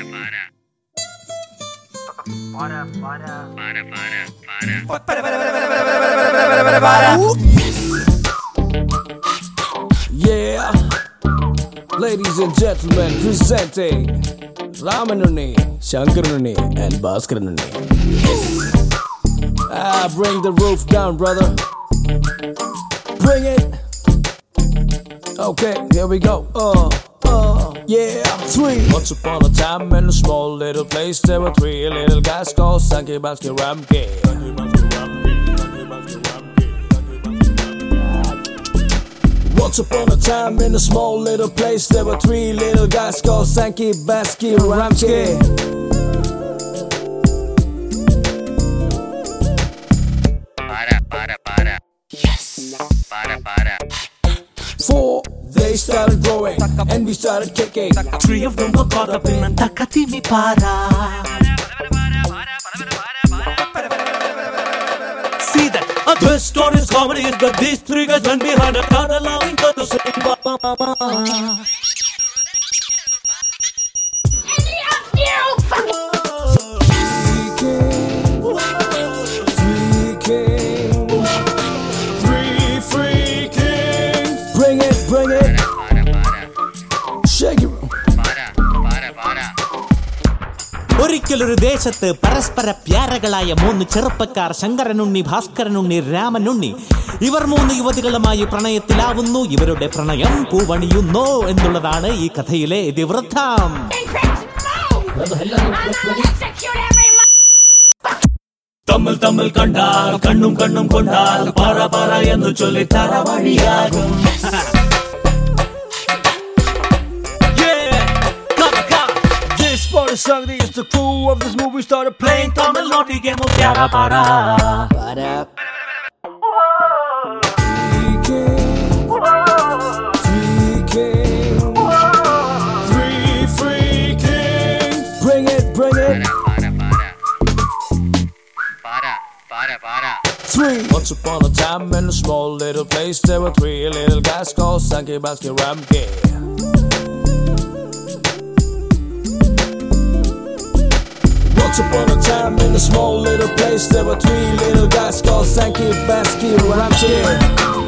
Yeah, ladies and gentlemen, presenting Ramanuni, Shankaranuni, and Bhaskaranuni. Bring the roof down, brother. Bring it. Okay, here we go. Yeah. 3. Once upon a time in a small little place, there were 3 little guys called Sanky, Bansky, Ramke. Once upon a time in a small little place, there were 3 little guys called Sanky, Bansky, Ramke. Yes. 4. They started growing and we started kicking. 3 of them were caught up in an takatimi para. See that? A twist story's comedy is that these 3 guys went behind a car allowing her to sing. Bring it. Shake it. ഒരിക്കലൊരു ദേശത്ത് പരസ്പര പ്യാരകളായ 3 ചെറുപ്പക്കാർ ശങ്കരനുണ്ണി, ഭാസ്കരനുണ്ണി, രാമനുണ്ണി. ഇവർ 3 യുവതികളുമായി പ്രണയത്തിലാവുന്നു. ഇവരുടെ പ്രണയം പൂവണിയുന്നു എന്നുള്ളതാണ് ഈ കഥയിലെ ഇതിവൃത്തം. തമ്മിൽ കണ്ടാൽ കണ്ണും കൊണ്ടാൽ പാറ എന്ന് ചൊല്ലി തറവഴിയാകും. The song they used the crew of this movie started playing Tamil Nadu game of Pyara Para. Three free kings. Bring it. 3. Once upon a time in a small little place, there were 3 little guys called Sanky, Bansky, Ramke. Once upon a time in a small little place, there were 3 little guys called Sanky, Bansky, Ramke.